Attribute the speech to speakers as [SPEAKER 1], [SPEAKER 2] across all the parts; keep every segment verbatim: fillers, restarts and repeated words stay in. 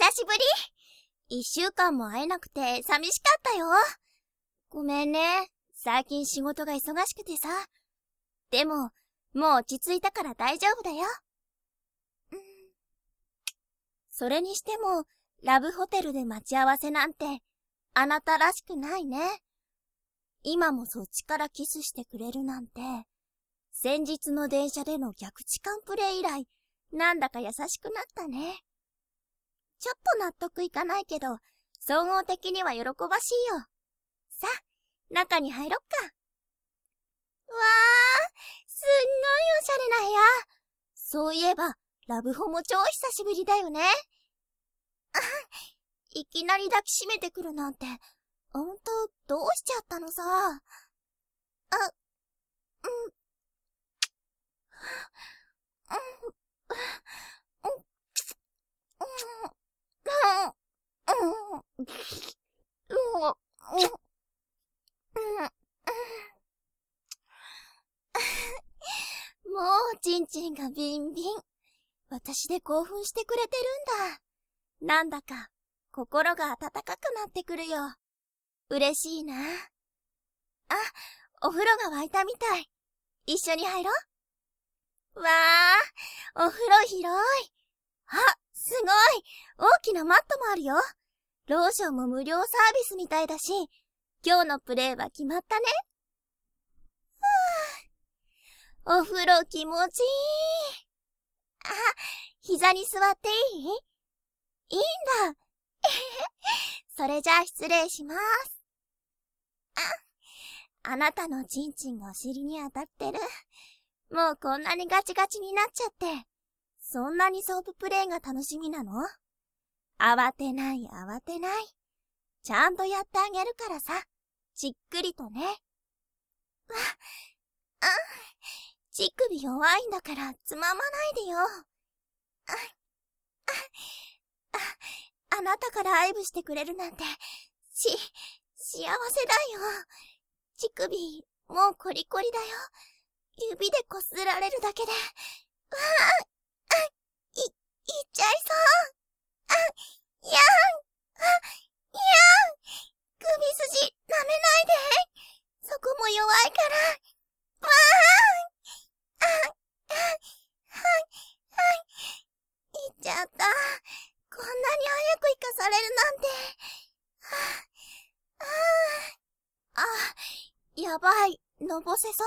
[SPEAKER 1] しぶり。一週間も会えなくて寂しかったよ。ごめんね。最近仕事が忙しくてさ。でも、もう落ち着いたから大丈夫だよ。うん、それにしても、ラブホテルで待ち合わせなんて、あなたらしくないね。今もそっちからキスしてくれるなんて、先日の電車での逆痴漢プレイ以来、なんだか優しくなったね。ちょっと納得いかないけど、総合的には喜ばしいよ。さあ、中に入ろっか。わー、すんごいおしゃれな部屋。そういえば、ラブホも超久しぶりだよね。いきなり抱きしめてくるなんて、ほんと、どうしちゃったのさ。あ、うん、うん、もう、ちんちんがビンビン。私で興奮してくれてるんだ。なんだか、心が温かくなってくるよ。嬉しいな。あ、お風呂が沸いたみたい。一緒に入ろう。わー、お風呂広い。あ、すごい。大きなマットもあるよ。ローションも無料サービスみたいだし、今日のプレイは決まったね。はぁ、お風呂気持ちいい。あ、膝に座っていい？いいんだ。それじゃあ失礼します。あ、あなたのチンチンがお尻に当たってる。もうこんなにガチガチになっちゃって。そんなにソーププレイが楽しみなの？慌てない慌てない。ちゃんとやってあげるからさ。じっくりとね。わ、あ、乳首弱いんだからつままないでよ。あ、あ、あ、あなたから愛撫してくれるなんて、し、幸せだよ。乳首、もうコリコリだよ。指でこすられるだけで。わあ、あ、い、いっちゃいそう。あ、やん、あ、やん、首筋、舐めないで。そこも弱いから。わあ、あ、あ、はい、はい、いっちゃった。こんなに早く生かされるなんて。はあ、ああ、あ、やばい、のぼせそう。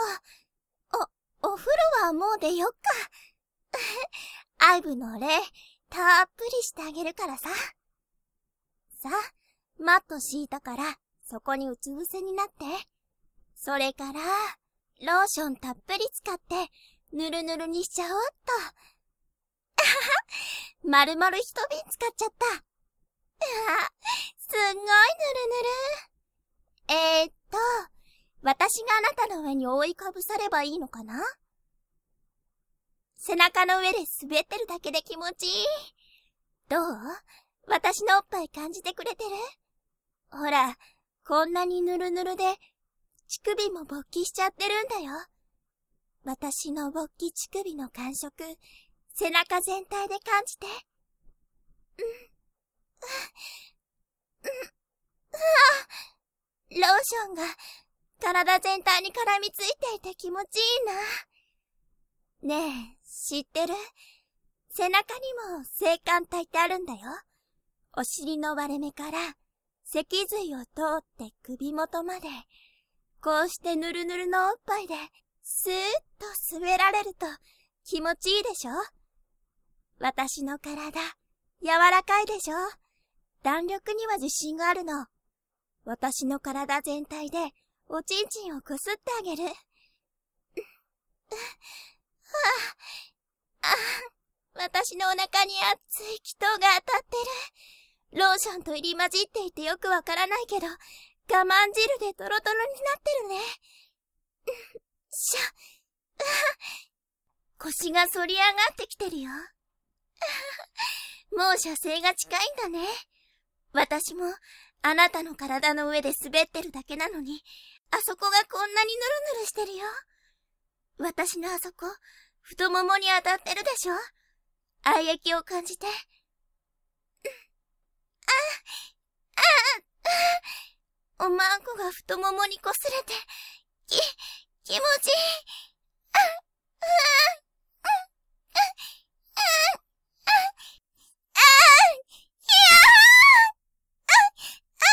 [SPEAKER 1] お、お風呂はもう出よっか。アイブのお礼、たっぷりしてあげるからさ。さあ、マット敷いたから、そこにうつ伏せになって。それから、ローションたっぷり使って、ぬるぬるにしちゃおうっと。あはは、まるまる一瓶使っちゃった。うわ、すんごいぬるぬる。えーっと、私があなたの上に覆いかぶさればいいのかな？背中の上で滑ってるだけで気持ちいい。どう？私のおっぱい感じてくれてる？ほら、こんなにぬるぬるで、乳首も勃起しちゃってるんだよ。私の勃起乳首の感触、背中全体で感じて。うん。うん。うわ。ローションが体全体に絡みついていて気持ちいいな。ねえ、知ってる？背中にも性感帯ってあるんだよ。お尻の割れ目から脊髄を通って首元まで、こうしてぬるぬるのおっぱいでスーッと滑られると気持ちいいでしょ？私の体、柔らかいでしょ？弾力には自信があるの。私の体全体でおちんちんをこすってあげる。はあ、あ、私のお腹に熱い気筒が当たってる。ローションと入り混じっていてよくわからないけど、我慢汁でトロトロになってるね。しゃ、腰が反り上がってきてるよ。もう射精が近いんだね。私もあなたの体の上で滑ってるだけなのに、あそこがこんなにヌルヌルしてるよ。私のあそこ、太ももに当たってるでしょ？愛液を感じて。 まんこが太ももにこすれて、き、気持ちいい。あ、うわ、う、う、う、う、あ、いやー、あ、あ、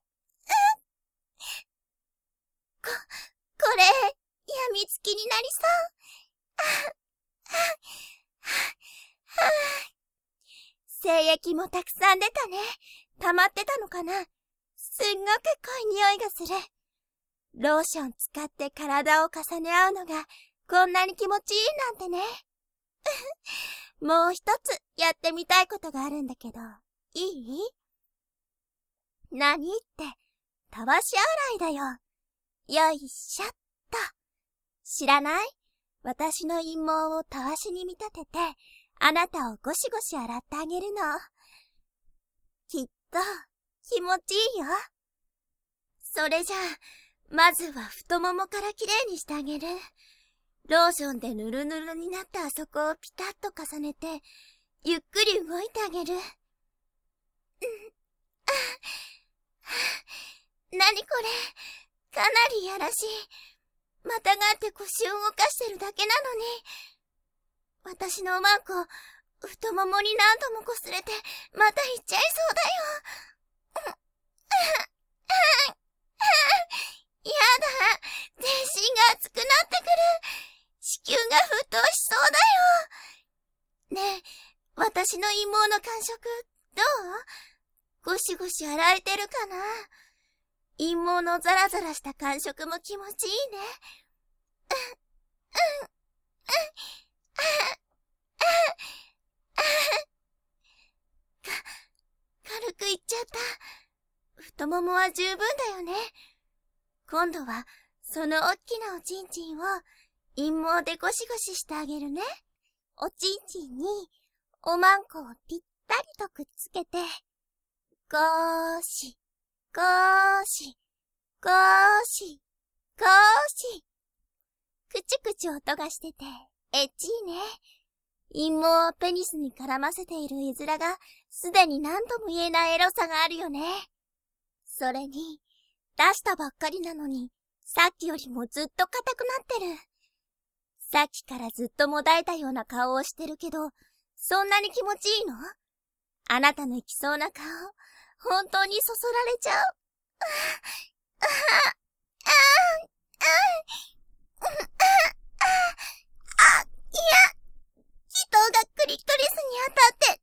[SPEAKER 1] こ、これ、やみつきになりそう。あ、あ、あ、精液もたくさん出たね。溜まってたのかな。すんごく濃い匂いがする。ローション使って体を重ね合うのがこんなに気持ちいいなんてね。もう一つやってみたいことがあるんだけど、いい？何って、たわし洗いだよ。よいしょっと。知らない？私の陰毛をたわしに見立てて、あなたをゴシゴシ洗ってあげるの。きっと、気持ちいいよ。それじゃあ、まずは太ももからきれいにしてあげる。ローションでぬるぬるになったあそこをピタッと重ねて、ゆっくり動いてあげる。うん、あ、なにこれ、かなりやらしい。またがって腰を動かしてるだけなのに。私のおまんこ、太ももに何度もこすれて、またいっちゃいそうだよ。うん、あ、あ、やだ、全身が熱くなってくる。子宮が沸騰しそうだよ。ねえ、私の陰毛の感触、どう？ゴシゴシ洗えてるかな？陰毛のザラザラした感触も気持ちいいね。うん、うん、うん、あ、あ、あ、か、軽くいっちゃった。太ももは十分だよね。今度は、そのおっきなおちんちんを、陰毛でゴシゴシしてあげるね。おちんちんに、おまんこをぴったりとくっつけて、ゴーシ、ゴーシ、ゴーシ、ゴーシ。くちくち音がしてて、エッチいね。陰毛をペニスに絡ませている絵面が、すでに何とも言えないエロさがあるよね。それに、出したばっかりなのに、さっきよりもずっと硬くなってる。さっきからずっともだえたような顔をしてるけど、そんなに気持ちいいの？あなたの行きそうな顔、本当にそそられちゃう。ああ、ああ、ああ、あ、いや、人がクリトリスに当たって、あ、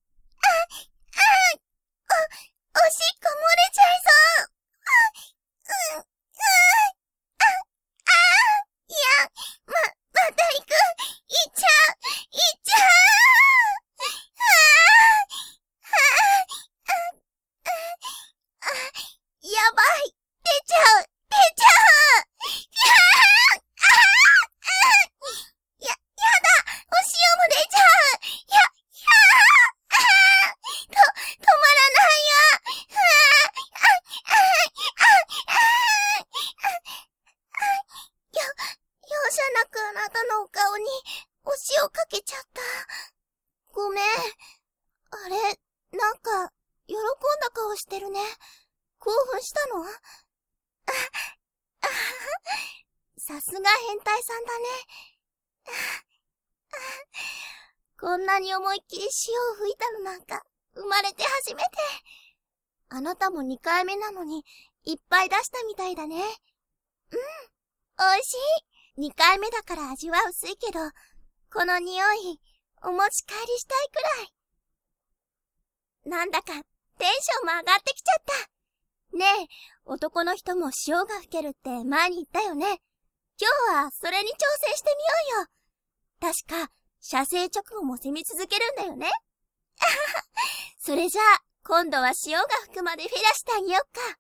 [SPEAKER 1] あ、お、おしっこ漏れちゃいそう。あ、うん、あ、あ、あ、いや、ま、また行く。行っちゃう。行っちゃう。ああ、ああ、あ、やばい。出ちゃう。出ちゃう。やあ、あ、や、やだ。お塩も出ちゃう。や、やあ、あ、と、止まらないよ。ああ、あ、あ、あ、あ、よ、容赦なくあなたのお顔にお塩かけちゃった。ごめん。あれ、なんか、喜んだ顔してるね。興奮したの？あ、あ、さすが変態さんだね。こんなに思いっきり塩を吹いたのなんか、生まれて初めて。あなたもにかいめなのに、いっぱい出したみたいだね。うん、おいしい。にかいめだから味は薄いけど、この匂い、お持ち帰りしたいくらい。なんだか、テンションも上がってきちゃった。ねえ、男の人も塩が吹けるって前に言ったよね。今日はそれに挑戦してみようよ。確か、射精直後も攻め続けるんだよね。それじゃあ、今度は塩が吹くまでフェラしてあげよっか。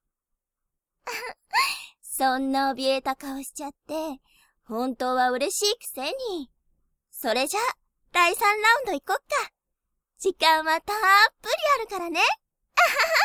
[SPEAKER 1] そんな怯えた顔しちゃって、本当は嬉しいくせに。それじゃあ、だいさんラウンド行こっか。時間はたっぷりあるからね。あはは。